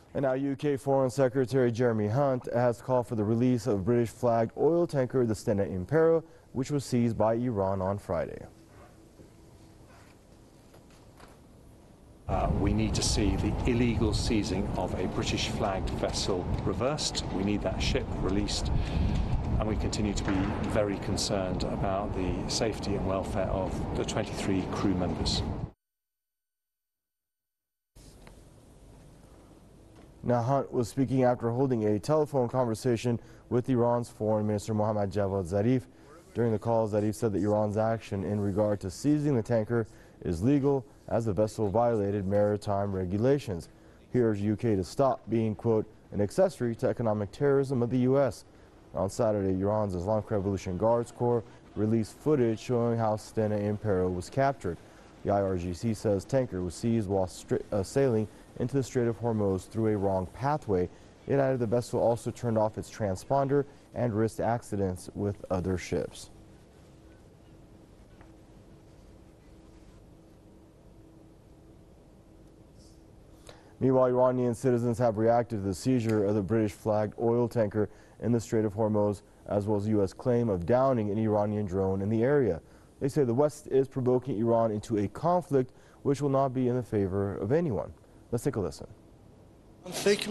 And now UK Foreign Secretary Jeremy Hunt has called for the release of British-flagged oil tanker the Stena Impero, which was seized by Iran on Friday. We need to see the illegal seizing of a British-flagged vessel reversed. We need that ship released, and we continue to be very concerned about the safety and welfare of the 23 crew members. Now, Hunt was speaking after holding a telephone conversation with Iran's Foreign Minister Mohammad Javad Zarif. During the call, Zarif said that Iran's action in regard to seizing the tanker is legal, as the vessel violated maritime regulations. He urged UK to stop being, quote, an accessory to economic terrorism of the U.S. On Saturday, Iran's Islamic Revolution Guards Corps released footage showing how Stena Impero was captured. The IRGC says tanker was seized while sailing into the Strait of Hormuz through a wrong pathway. It added the vessel also turned off its transponder and risked accidents with other ships. Meanwhile, Iranian citizens have reacted to the seizure of the British-flagged oil tanker in the Strait of Hormuz, as well as U.S. claim of downing an Iranian drone in the area. They say the West is provoking Iran into a conflict which will not be in the favor of anyone. Let's take a listen. I think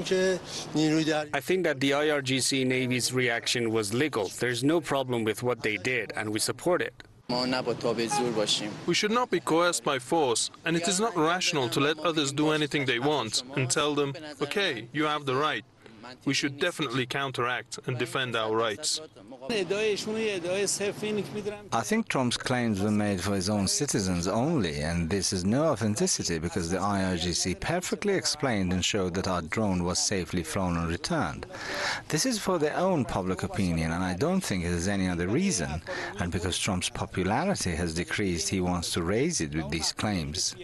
that the IRGC Navy's reaction was legal. There's no problem with what they did, and we support it. We should not be coerced by force, and it is not rational to let others do anything they want and tell them, okay, you have the right. We should definitely counteract and defend our rights. I think Trump's claims were made for his own citizens only, and this is no authenticity because the IRGC perfectly explained and showed that our drone was safely flown and returned. This is for their own public opinion, and I don't think it is any other reason. And because Trump's popularity has decreased, he wants to raise it with these claims.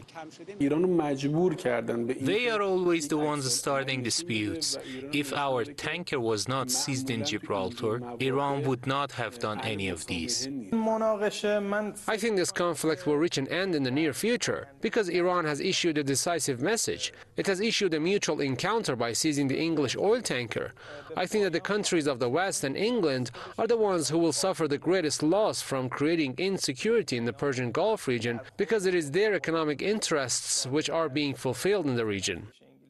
They are always the ones starting disputes. If our tanker was not seized in Gibraltar, Iran would not have done any of these. I think this conflict will reach an end in the near future because Iran has issued a decisive message. It has issued a mutual encounter by seizing the English oil tanker. I think that the countries of the West and England are the ones who will suffer the greatest loss from creating insecurity in the Persian Gulf region because it is their economic interests which are being fulfilled in the region.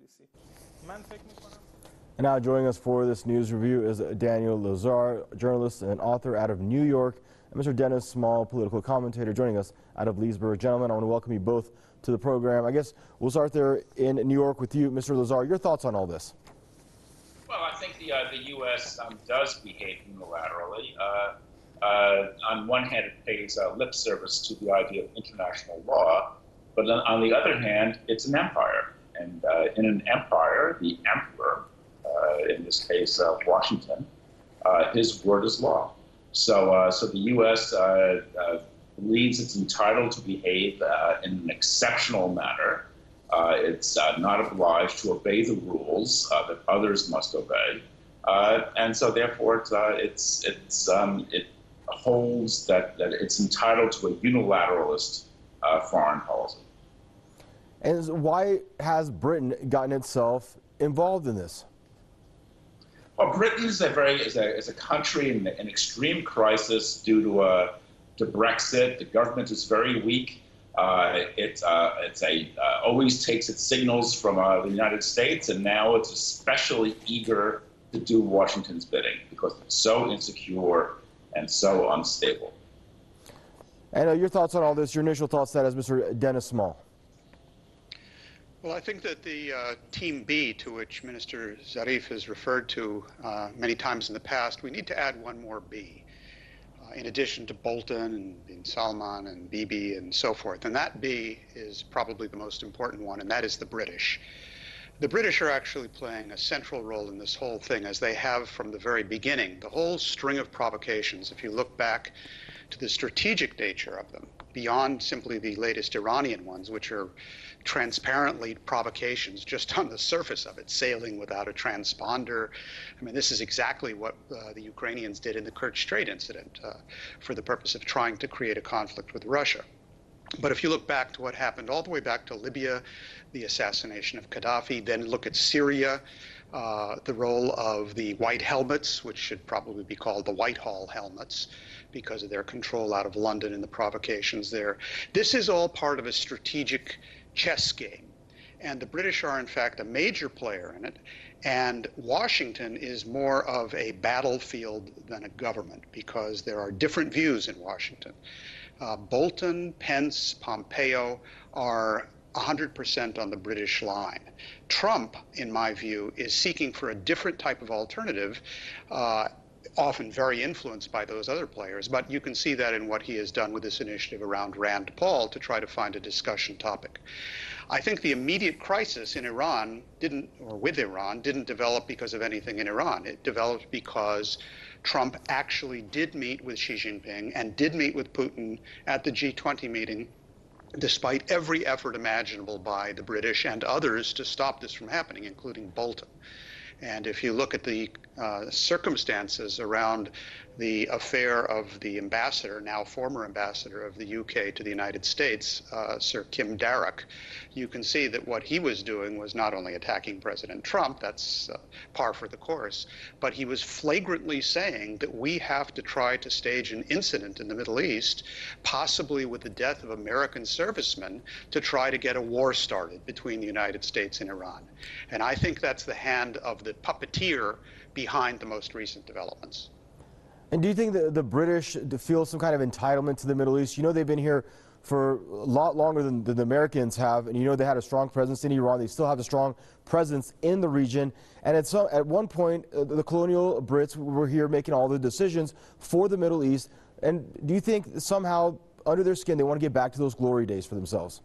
And now joining us for this news review is Daniel Lazar, journalist and author out of New York, and Mr. Dennis Small, political commentator, joining us out of Leesburg. Gentlemen, I want to welcome you both to the program. I guess we'll start there in New York with you, Mr. Lazar. Your thoughts on all this? Well, I think the U.S. does behave unilaterally. On one hand, it pays lip service to the idea of international law, but on the other hand, it's an empire. And in an empire, the emperor, in this case Washington, his word is law. So the U.S. believes it's entitled to behave in an exceptional manner. It's not obliged to obey the rules that others must obey. And so therefore it holds that it's entitled to a unilateralist foreign policy. And why has Britain gotten itself involved in this? Well, Britain is a country in an extreme crisis due to Brexit. The government is very weak. It always takes its signals from the United States, and now it's especially eager to do Washington's bidding because it's so insecure and so unstable. And your thoughts on all this? Your initial thoughts, that as Mr. Dennis Small. Well, I think that the Team B, to which Minister Zarif has referred to many times in the past, we need to add one more B, in addition to Bolton and bin Salman and Bibi and so forth. And that B is probably the most important one, and that is the British. The British are actually playing a central role in this whole thing, as they have from the very beginning. The whole string of provocations, if you look back to the strategic nature of them, beyond simply the latest Iranian ones, which are transparently provocations just on the surface of it, sailing without a transponder. I mean, this is exactly what the Ukrainians did in the Kerch Strait incident for the purpose of trying to create a conflict with Russia. But if you look back to what happened all the way back to Libya, the assassination of Gaddafi, then look at Syria, the role of the white helmets, which should probably be called the Whitehall helmets because of their control out of London and the provocations there. This is all part of a strategic chess game. And the British are, in fact, a major player in it. And Washington is more of a battlefield than a government because there are different views in Washington. Bolton, Pence, Pompeo are 100% on the British line. Trump, in my view, is seeking for a different type of alternative, often very influenced by those other players. But you can see that in what he has done with this initiative around Rand Paul to try to find a discussion topic. I think the immediate crisis in Iran didn't develop because of anything in Iran. It developed because Trump actually did meet with Xi Jinping and did meet with Putin at the G20 meeting, despite every effort imaginable by the British and others to stop this from happening, including Bolton. And if you look at the circumstances around the affair of the ambassador, now former ambassador of the UK to the United States, Sir Kim Darroch, you can see that what he was doing was not only attacking President Trump, that's par for the course, but he was flagrantly saying that we have to try to stage an incident in the Middle East, possibly with the death of American servicemen, to try to get a war started between the United States and Iran. And I think that's the hand of the puppeteer behind the most recent developments. And do you think that the British feel some kind of entitlement to the Middle East? You know, they've been here for a lot longer than the Americans have, and you know they had a strong presence in Iran. They still have a strong presence in the region. And at one point, the colonial Brits were here making all the decisions for the Middle East. And do you think somehow, under their skin, they want to get back to those glory days for themselves?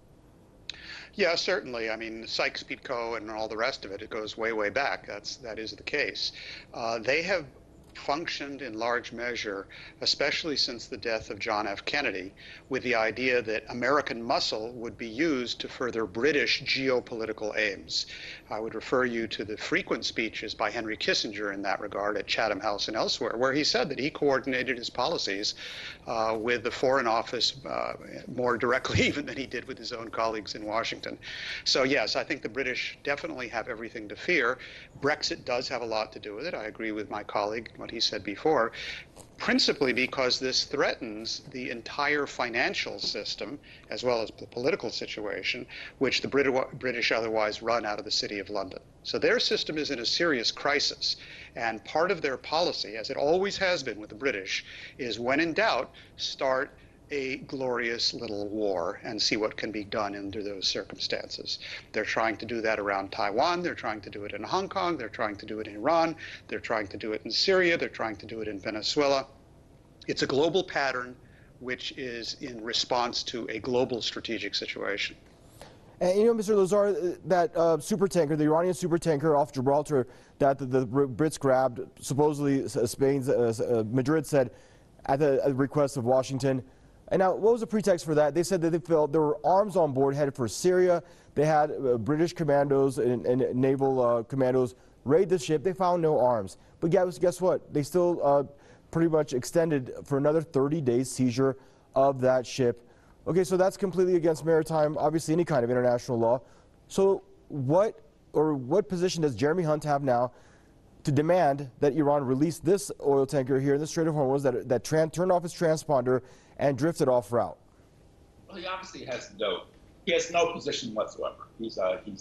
Yeah, certainly. I mean, Sykes-Picot and all the rest of it, it goes way, way back. That is the case. They have functioned in large measure, especially since the death of John F. Kennedy, with the idea that American muscle would be used to further British geopolitical aims. I would refer you to the frequent speeches by Henry Kissinger in that regard at Chatham House and elsewhere, where he said that he coordinated his policies with the Foreign Office more directly even than he did with his own colleagues in Washington. So yes, I think the British definitely have everything to fear. Brexit does have a lot to do with it. I agree with my colleague, what he said before, principally because this threatens the entire financial system as well as the political situation, which the British otherwise run out of the City of London. So their system is in a serious crisis. And part of their policy, as it always has been with the British, is when in doubt, start a glorious little war and see what can be done under those circumstances. They're trying to do that around Taiwan. They're trying to do it in Hong Kong. They're trying to do it in Iran. They're trying to do it in Syria. They're trying to do it in Venezuela. It's a global pattern which is in response to a global strategic situation. And you know, Mr. Lazar, that supertanker, the Iranian supertanker off Gibraltar that the Brits grabbed, supposedly Spain's Madrid said at the request of Washington. And now, what was the pretext for that? They said that they felt there were arms on board headed for Syria. They had British commandos and naval commandos raid the ship. They found no arms. But guess what? They still pretty much extended for another 30 days seizure of that ship. Okay, so that's completely against maritime, obviously any kind of international law. So what position does Jeremy Hunt have now to demand that Iran release this oil tanker here in the Strait of Hormuz that turned off its transponder and drifted off route? Well, he obviously has no position whatsoever. He's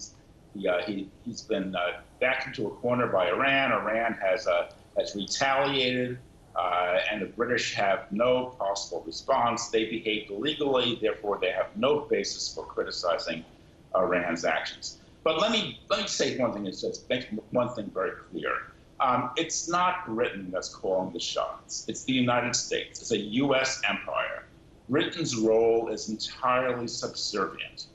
been backed into a corner by Iran. Iran has retaliated, and the British have no possible response. They behaved illegally, therefore they have no basis for criticizing Iran's actions. But let me say one thing. Just make one thing very clear. It's not Britain that's calling the shots. It's the United States. It's a U.S. empire. Britain's role is entirely subservient.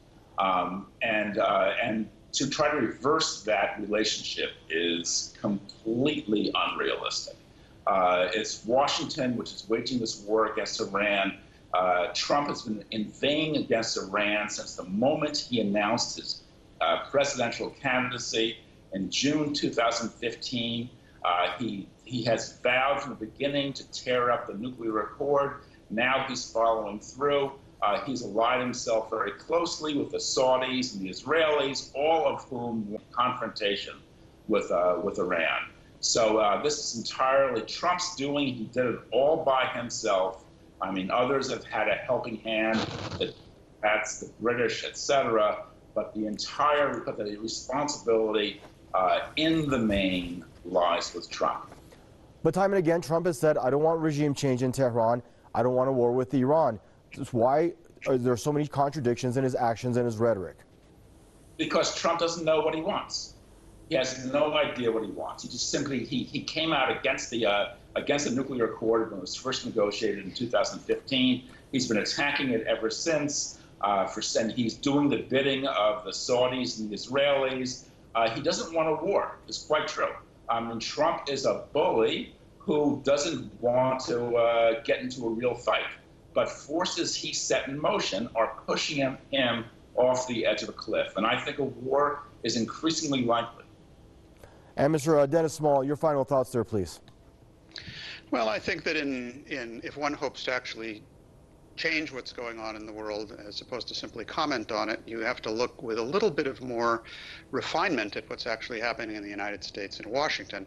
And to try to reverse that relationship is completely unrealistic. It's Washington which is waging this war against Iran. Trump has been inveighing against Iran since the moment he announced his presidential candidacy in June 2015. He has vowed from the beginning to tear up the nuclear accord. Now he's following through. He's allied himself very closely with the Saudis and the Israelis, all of whom want confrontation with Iran. So this is entirely Trump's doing. He did it all by himself. I mean, others have had a helping hand, that's the British, etc. But the responsibility in the main lies with Trump. But time and again, Trump has said, I don't want regime change in Tehran. I don't want a war with Iran. Just why are there so many contradictions in his actions and his rhetoric? Because Trump doesn't know what he wants. He has no idea what he wants. He just simply, he came out against the nuclear accord when it was first negotiated in 2015. He's been attacking it ever since. He's doing the bidding of the Saudis and the Israelis. He doesn't want a war. It's quite true. I mean, Trump is a bully who doesn't want to get into a real fight. But forces he set in motion are pushing him off the edge of a cliff. And I think a war is increasingly likely. And Mr. Dennis Small, your final thoughts there, please. Well, I think that if one hopes to actually change what's going on in the world as opposed to simply comment on it, you have to look with a little bit of more refinement at what's actually happening in the United States and Washington.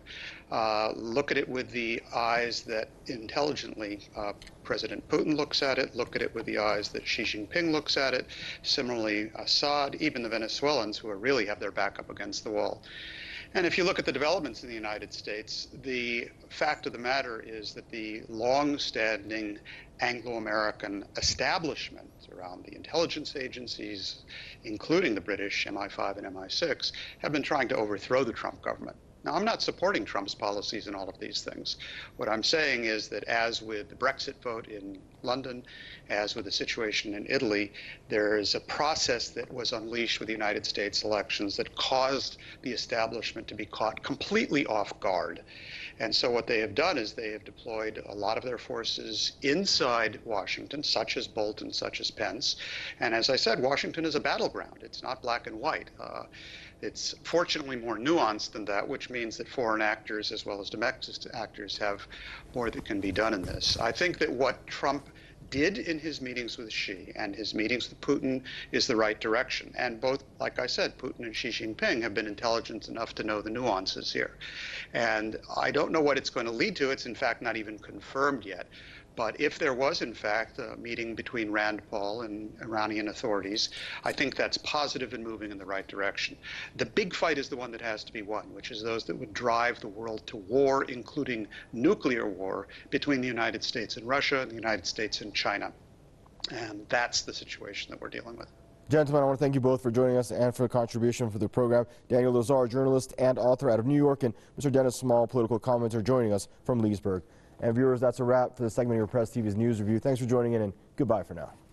Look at it with the eyes that intelligently President Putin looks at it. Look at it with the eyes that Xi Jinping looks at it. Similarly, Assad, even the Venezuelans, who really have their back up against the wall. And if you look at the developments in the United States, the fact of the matter is that the long-standing Anglo-American establishment around the intelligence agencies, including the British, MI5 and MI6, have been trying to overthrow the Trump government. Now, I'm not supporting Trump's policies in all of these things. What I'm saying is that as with the Brexit vote in London, as with the situation in Italy, there is a process that was unleashed with the United States elections that caused the establishment to be caught completely off guard. And so what they have done is they have deployed a lot of their forces inside Washington, such as Bolton, such as Pence. And as I said, Washington is a battleground. It's not black and white. It's fortunately more nuanced than that, which means that foreign actors as well as domestic actors have more that can be done in this. I think that what Trump did in his meetings with Xi and his meetings with Putin is the right direction. And both, like I said, Putin and Xi Jinping have been intelligent enough to know the nuances here. And I don't know what it's going to lead to. It's in fact not even confirmed yet. But if there was, in fact, a meeting between Rand Paul and Iranian authorities, I think that's positive and moving in the right direction. The big fight is the one that has to be won, which is those that would drive the world to war, including nuclear war, between the United States and Russia and the United States and China. And that's the situation that we're dealing with. Gentlemen, I want to thank you both for joining us and for the contribution for the program. Daniel Lazar, journalist and author out of New York, and Mr. Dennis Small, political commentator, joining us from Leesburg. And viewers, that's a wrap for the segment of your Press TV's News Review. Thanks for joining in, and goodbye for now.